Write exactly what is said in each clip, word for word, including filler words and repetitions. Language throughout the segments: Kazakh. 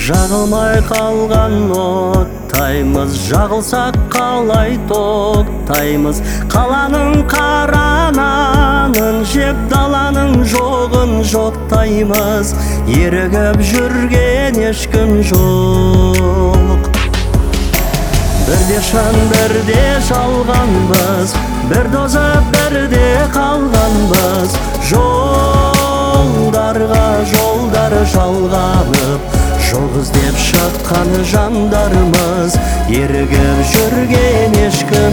Жағылмай қалған оттаймыз, жағылсақ қалай тоқтаймыз. Қаланың қара нанын жеп, даланың жоғын жоқтаймыз. Ерігіп жүрген ешкім жоқ. Бірде шын, бірде жалғанбыз, бір тозып, бірде қалғанбыз. Жолдарға жолдар жалғанып, жол іздеп шыққан жандармыз. Ерігіп жүрген ешкім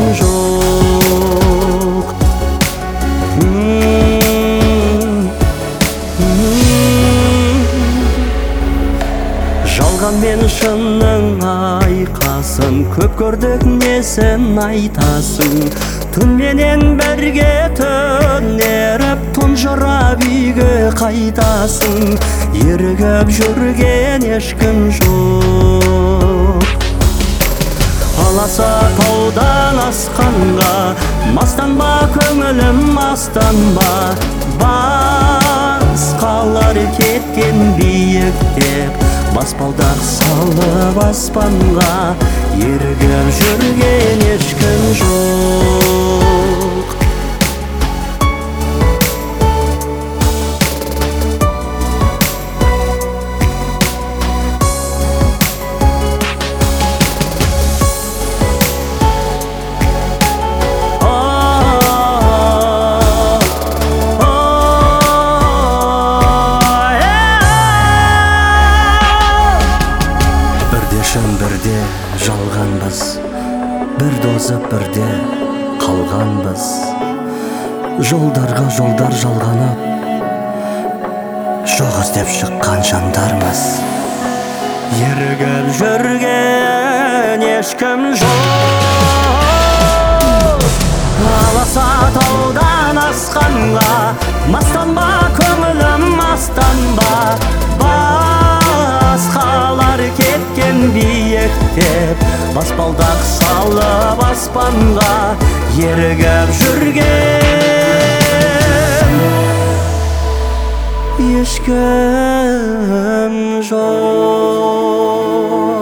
жоқ. Жалған мен шынның айқасын, көп көрдік несін айтасың. Түнменен бірге түнеріп, тұнжырап үйге қайтасың. Ерігіп жүрген ешкім жоқ. Аласа таудан асқанға, мастанба көңілім мастанба. Басқалар кеткен биіктеп, баспалдақ салып аспанға. Ерігіп жүрген ешкім жоқ. Бірде жалғанбыз, бір тозып, бірде қалғанбыз. Жолдарға жолдар жалғанып, жоқ іздеп шыққан жандармыз. Ерігіп жүрген ешкім жоқ. Аласа таудан асқанға, мастанба көңілім мастанба. Басқалар кеткен биіктеп, баспалдақ салып аспанға. Ерігіп жүрген ешкім жоқ.